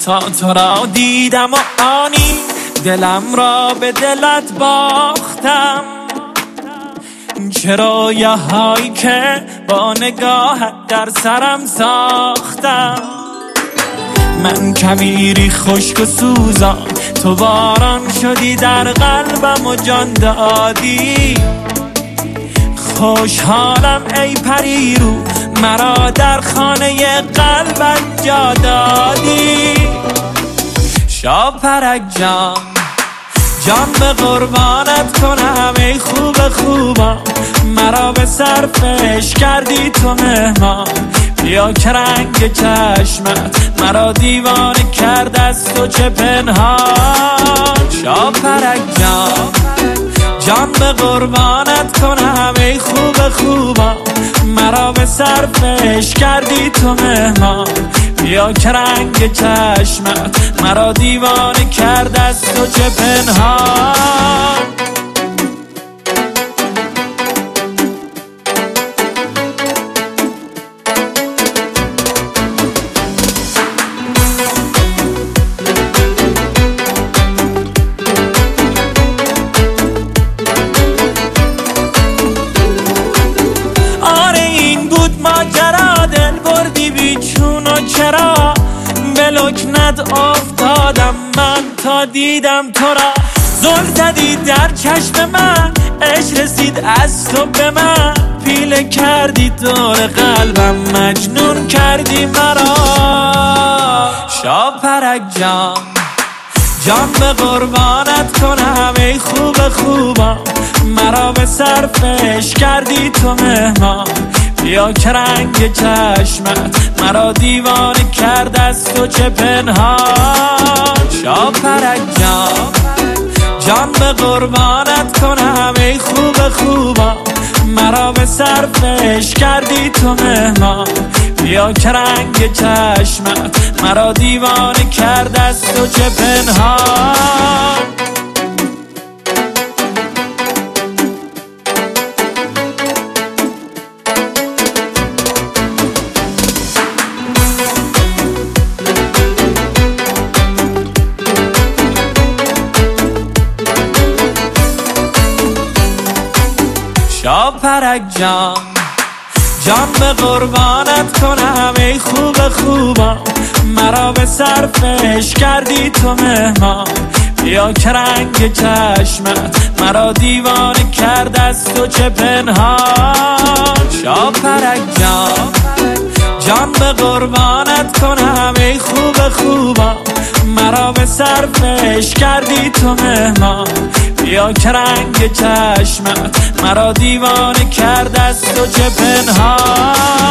تا تو را دیدم و آنی دلم را به دلت باختم. چه رویاهایی که با نگاهت در سرم ساختم. من کویری خشک و سوزان، تو باران شدی در قلبم و جان دادی. خوشحالم ای پری رو، مرا در خانه قلبت جا دادی. شاپرک جان، جان به قربانت کنم ای خوب خوبم. مرا به صرفش کردی تو مهمان. بیا که رنگ چشمت مرا دیوانه کرد از تو چه پنهان. شاپرک جان، جان به قربانت کنم ای خوب خوبم. مرا به صرفش کردی تو مهمان. بیا که رنگ چشمت مرا دیوانه کرد از تو چه پنهان. ماجرا دل بردی بیچون و چرا به لکنت افتادم من تا دیدم تو را. زل زدی در چشم من، عشق رسید از تو به من. پیله کردی دور قلبم، مجنون کردی مرا. شاپرک جان، جان به قربانت کنم ای خوب خوبم. مرا به صرفش کردی تو مهمان. بیا که رنگ چشمت مرا دیوانه کرد از تو چه پنهان. شاپرک جان، جان به قربانت کنم ای خوب خوبم. مرا به صرفش کردی تو مهمان. بیا که رنگ چشمت مرا دیوانه کرد از تو چه پنهان. شاپرک جان، جان به قربانت کنم ای خوب خوبم. مرا به صرفش کردی تو مهمان. بیا که رنگ چشمت مرا دیوانه کرد از تو چه پنهان. شاپرک جان، جان به قربانت کنم ای خوب خوبم. مرا به صرفش کردی تو مهمان. بیا که رنگ چشمت مرا دیوانه کرد از تو چه پنهان.